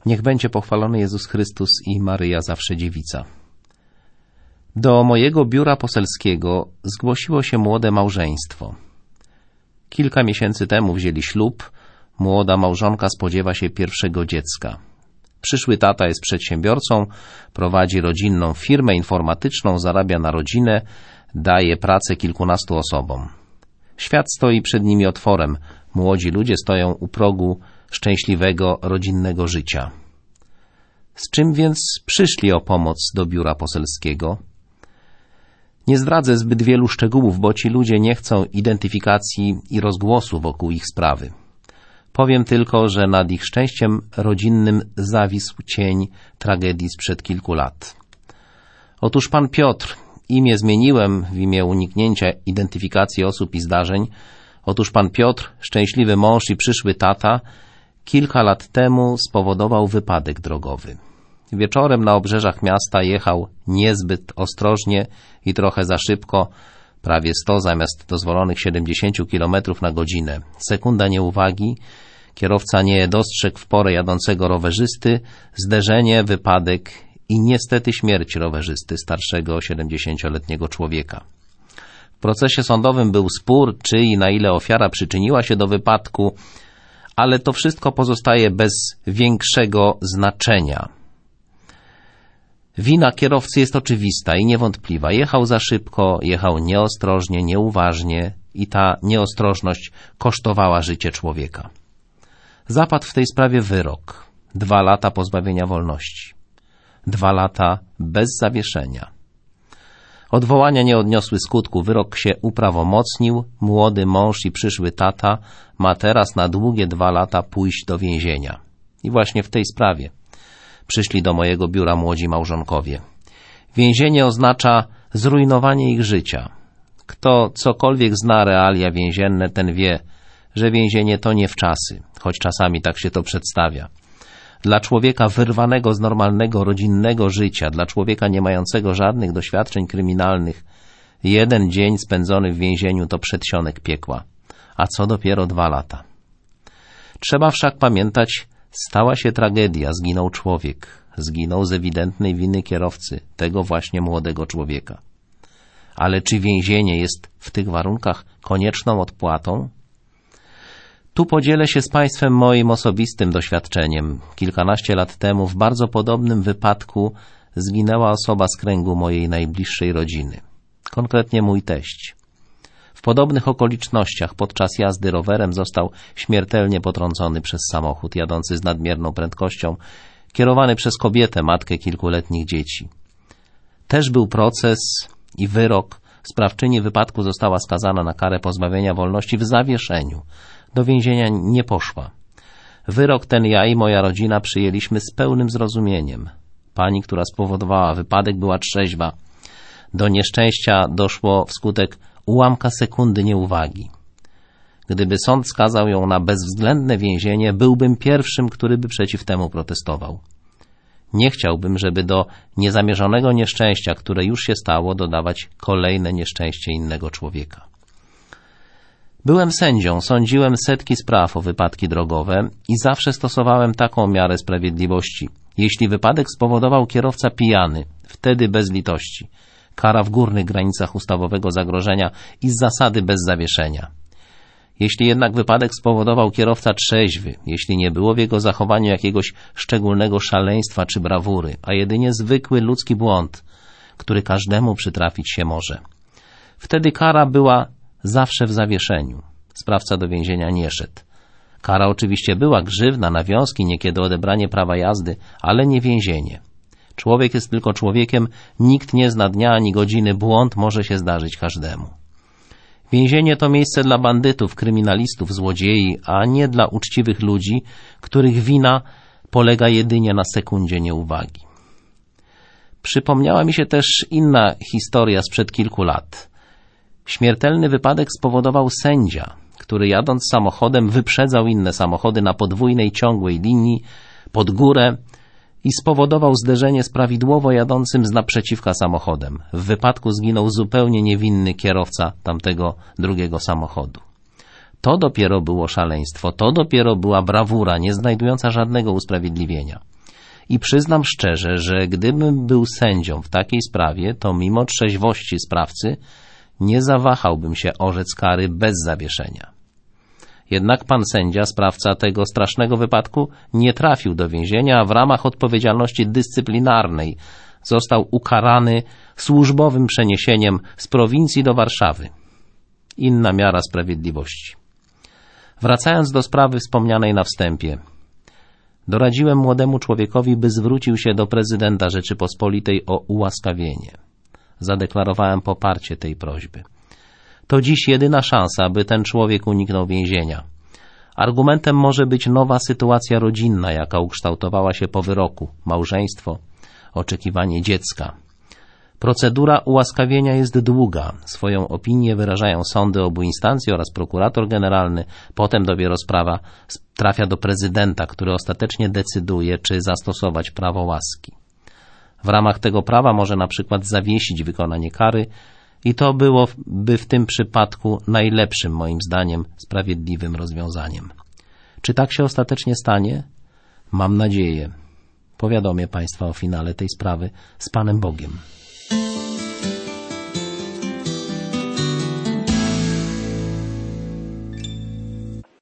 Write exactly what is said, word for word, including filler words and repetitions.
Niech będzie pochwalony Jezus Chrystus i Maryja zawsze dziewica. Do mojego biura poselskiego zgłosiło się młode małżeństwo. Kilka miesięcy temu wzięli ślub. Młoda małżonka spodziewa się pierwszego dziecka. Przyszły tata jest przedsiębiorcą, prowadzi rodzinną firmę informatyczną, zarabia na rodzinę, daje pracę kilkunastu osobom. Świat stoi przed nimi otworem. Młodzi ludzie stoją u progu szczęśliwego, rodzinnego życia. Z czym więc przyszli o pomoc do biura poselskiego? Nie zdradzę zbyt wielu szczegółów, bo ci ludzie nie chcą identyfikacji i rozgłosu wokół ich sprawy. Powiem tylko, że nad ich szczęściem rodzinnym zawisł cień tragedii sprzed kilku lat. Otóż pan Piotr, imię zmieniłem w imię uniknięcia identyfikacji osób i zdarzeń. Otóż pan Piotr, szczęśliwy mąż i przyszły tata, kilka lat temu spowodował wypadek drogowy. Wieczorem na obrzeżach miasta jechał niezbyt ostrożnie i trochę za szybko, prawie sto zamiast dozwolonych siedemdziesiąt kilometrów na godzinę. Sekunda nieuwagi, kierowca nie dostrzegł w porę jadącego rowerzysty, zderzenie, wypadek i niestety śmierć rowerzysty, starszego siedemdziesięcioletniego człowieka. W procesie sądowym był spór, czy i na ile ofiara przyczyniła się do wypadku, ale to wszystko pozostaje bez większego znaczenia. Wina kierowcy jest oczywista i niewątpliwa. Jechał za szybko, jechał nieostrożnie, nieuważnie i ta nieostrożność kosztowała życie człowieka. Zapadł w tej sprawie wyrok. Dwa lata pozbawienia wolności. Dwa lata bez zawieszenia. Odwołania nie odniosły skutku. Wyrok się uprawomocnił. Młody mąż i przyszły tata ma teraz na długie dwa lata pójść do więzienia. I właśnie w tej sprawie przyszli do mojego biura młodzi małżonkowie. Więzienie oznacza zrujnowanie ich życia. Kto cokolwiek zna realia więzienne, ten wie, że więzienie to nie wczasy, choć czasami tak się to przedstawia. Dla człowieka wyrwanego z normalnego, rodzinnego życia, dla człowieka nie mającego żadnych doświadczeń kryminalnych, jeden dzień spędzony w więzieniu to przedsionek piekła, a co dopiero dwa lata. Trzeba wszak pamiętać, stała się tragedia, zginął człowiek, zginął z ewidentnej winy kierowcy, tego właśnie młodego człowieka. Ale czy więzienie jest w tych warunkach konieczną odpłatą? Tu podzielę się z Państwem moim osobistym doświadczeniem. Kilkanaście lat temu w bardzo podobnym wypadku zginęła osoba z kręgu mojej najbliższej rodziny. Konkretnie mój teść. W podobnych okolicznościach podczas jazdy rowerem został śmiertelnie potrącony przez samochód jadący z nadmierną prędkością, kierowany przez kobietę, matkę kilkuletnich dzieci. Też był proces i wyrok. Sprawczyni wypadku została skazana na karę pozbawienia wolności w zawieszeniu. Do więzienia nie poszła. Wyrok ten ja i moja rodzina przyjęliśmy z pełnym zrozumieniem. Pani, która spowodowała wypadek, była trzeźwa. Do nieszczęścia doszło wskutek ułamka sekundy nieuwagi. Gdyby sąd skazał ją na bezwzględne więzienie, byłbym pierwszym, który by przeciw temu protestował. Nie chciałbym, żeby do niezamierzonego nieszczęścia, które już się stało, dodawać kolejne nieszczęście innego człowieka. Byłem sędzią, sądziłem setki spraw o wypadki drogowe i zawsze stosowałem taką miarę sprawiedliwości. Jeśli wypadek spowodował kierowca pijany, wtedy bez litości. Kara w górnych granicach ustawowego zagrożenia i z zasady bez zawieszenia. Jeśli jednak wypadek spowodował kierowca trzeźwy, jeśli nie było w jego zachowaniu jakiegoś szczególnego szaleństwa czy brawury, a jedynie zwykły ludzki błąd, który każdemu przytrafić się może, wtedy kara była zawsze w zawieszeniu. Sprawca do więzienia nie szedł. Kara oczywiście była grzywna, nawiązki, niekiedy odebranie prawa jazdy, ale nie więzienie. Człowiek jest tylko człowiekiem, nikt nie zna dnia ani godziny, błąd może się zdarzyć każdemu. Więzienie to miejsce dla bandytów, kryminalistów, złodziei, a nie dla uczciwych ludzi, których wina polega jedynie na sekundzie nieuwagi. Przypomniała mi się też inna historia sprzed kilku lat. Śmiertelny wypadek spowodował sędzia, który jadąc samochodem wyprzedzał inne samochody na podwójnej ciągłej linii pod górę i spowodował zderzenie z prawidłowo jadącym z naprzeciwka samochodem. W wypadku zginął zupełnie niewinny kierowca tamtego drugiego samochodu. To dopiero było szaleństwo, to dopiero była brawura, nie znajdująca żadnego usprawiedliwienia. I przyznam szczerze, że gdybym był sędzią w takiej sprawie, to mimo trzeźwości sprawcy nie zawahałbym się orzec kary bez zawieszenia. Jednak pan sędzia, sprawca tego strasznego wypadku, nie trafił do więzienia, a w ramach odpowiedzialności dyscyplinarnej został ukarany służbowym przeniesieniem z prowincji do Warszawy. Inna miara sprawiedliwości. Wracając do sprawy wspomnianej na wstępie, doradziłem młodemu człowiekowi, by zwrócił się do prezydenta Rzeczypospolitej o ułaskawienie. Zadeklarowałem poparcie tej prośby. To dziś jedyna szansa, by ten człowiek uniknął więzienia. Argumentem może być nowa sytuacja rodzinna, jaka ukształtowała się po wyroku, małżeństwo, oczekiwanie dziecka. Procedura ułaskawienia jest długa. Swoją opinię wyrażają sądy obu instancji oraz prokurator generalny. Potem dopiero sprawa trafia do prezydenta, który ostatecznie decyduje, czy zastosować prawo łaski. W ramach tego prawa może na przykład zawiesić wykonanie kary i to byłoby w tym przypadku najlepszym, moim zdaniem, sprawiedliwym rozwiązaniem. Czy tak się ostatecznie stanie? Mam nadzieję. Powiadomię Państwa o finale tej sprawy z Panem Bogiem.